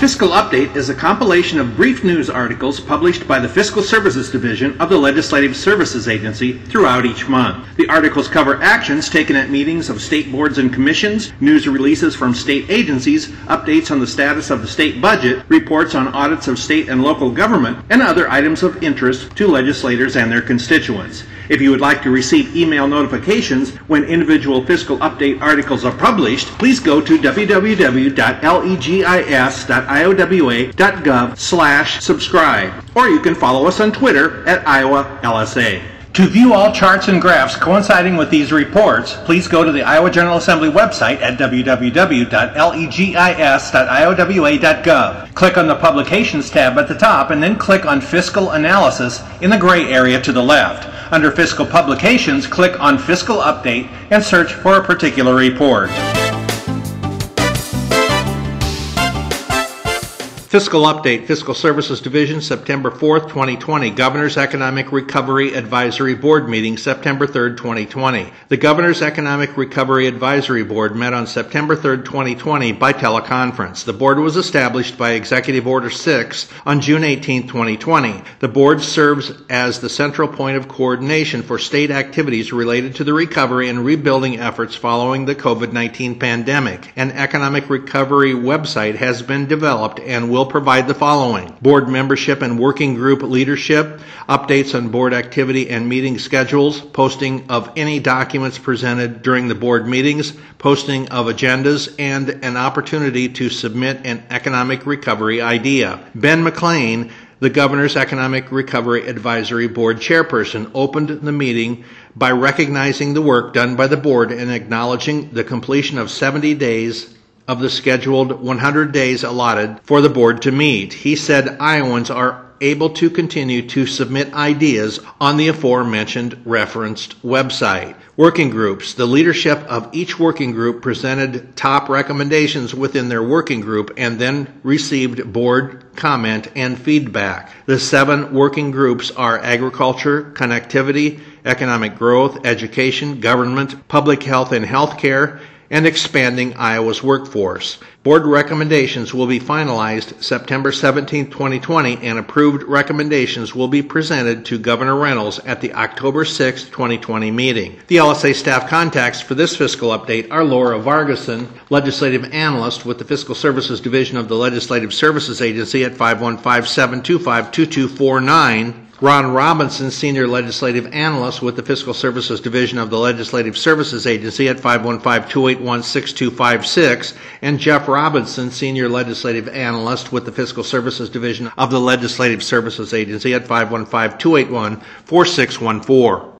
Fiscal Update is a compilation of brief news articles published by the Fiscal Services Division of the Legislative Services Agency throughout each month. The articles cover actions taken at meetings of state boards and commissions, news releases from state agencies, updates on the status of the state budget, reports on audits of state and local government, and other items of interest to legislators and their constituents. If you would like to receive email notifications when individual Fiscal Update articles are published, please go to www.legis.iowa.gov/subscribe, or you can follow us on Twitter at @IowaLSA. To view all charts and graphs coinciding with these reports, please go to the Iowa General Assembly website at www.legis.iowa.gov. Click on the Publications tab at the top and then click on Fiscal Analysis in the gray area to the left. Under Fiscal Publications, click on Fiscal Update and search for a particular report. Fiscal Update, Fiscal Services Division, September 4th, 2020. Governor's Economic Recovery Advisory Board meeting, September 3rd, 2020. The Governor's Economic Recovery Advisory Board met on September 3rd, 2020 by teleconference. The board was established by Executive Order 6 on June 18, 2020. The board serves as the central point of coordination for state activities related to the recovery and rebuilding efforts following the COVID-19 pandemic. An economic recovery website has been developed and will provide the following: board membership and working group leadership, updates on board activity and meeting schedules, posting of any documents presented during the board meetings, posting of agendas, and an opportunity to submit an economic recovery idea. Ben McLean, the Governor's Economic Recovery Advisory Board chairperson, opened the meeting by recognizing the work done by the board and acknowledging the completion of 70 days of the scheduled 100 days allotted for the board to meet. He said Iowans are able to continue to submit ideas on the aforementioned referenced website. Working groups. The leadership of each working group presented top recommendations within their working group and then received board comment and feedback. The 7 working groups are agriculture, connectivity, economic growth, education, government, public health and healthcare, and expanding Iowa's workforce. Board recommendations will be finalized September 17, 2020, and approved recommendations will be presented to Governor Reynolds at the October 6, 2020 meeting. The LSA staff contacts for this fiscal update are Laura Vargason, Legislative Analyst with the Fiscal Services Division of the Legislative Services Agency at 515-725-2249, Ron Robinson, Senior Legislative Analyst with the Fiscal Services Division of the Legislative Services Agency at 515-281-6256, and Jeff Robinson, Senior Legislative Analyst with the Fiscal Services Division of the Legislative Services Agency at 515-281-4614.